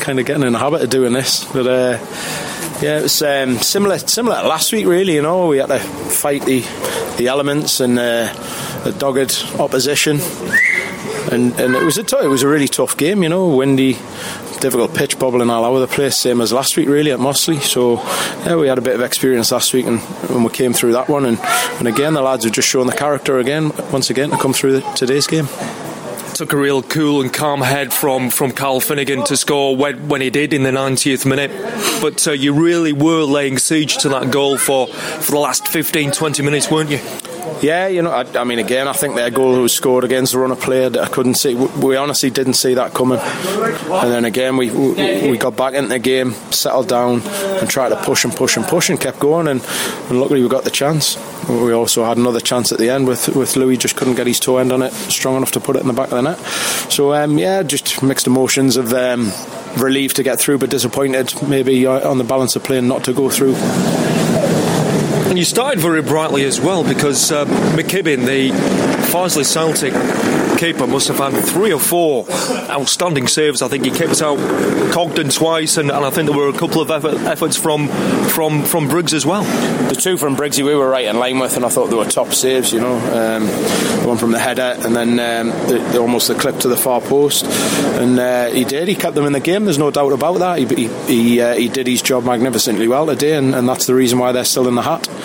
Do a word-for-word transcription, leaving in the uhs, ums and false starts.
kind of getting in the habit of doing this. But uh, yeah, it was um, similar similar to last week, really. You know, we had to fight the the elements and uh, the dogged opposition, and and it was a t- it was a really tough game. You know, windy, difficult pitch, bobbling all over the place, same as last week really at Mossley. So yeah, we had a bit of experience last week, and when we came through that one, and, and again the lads have just shown the character again once again to come through the, today's game. Took a real cool and calm head from, from Carl Finnegan to score when, when he did in the ninetieth minute, but uh, you really were laying siege to that goal for, for the last fifteen to twenty minutes, weren't you? Yeah, you know, I, I mean, again, I think their goal was scored against the run of play. I couldn't see, we honestly didn't see that coming. And then again, we we, we got back into the game, settled down, and tried to push and push and push, and kept going. And, and luckily, we got the chance. We also had another chance at the end with with Louis, just couldn't get his toe end on it strong enough to put it in the back of the net. So um, yeah, just mixed emotions of um, relief to get through, but disappointed maybe on the balance of playing not to go through. And you started very brightly as well, because uh, McKibbin, the Farsley Celtic keeper, must have had three or four outstanding saves. I think he kept out Cogden twice, and, and I think there were a couple of effort, efforts from from from Briggs as well. The two from Briggsy we were right in line with, and I thought they were top saves. You know, um, the one from the header, and then um, the, the, almost the clip to the far post, and uh, he did. He kept them in the game. There's no doubt about that. He he he, uh, he did his job magnificently well today, and, and that's the reason why they're still in the hat.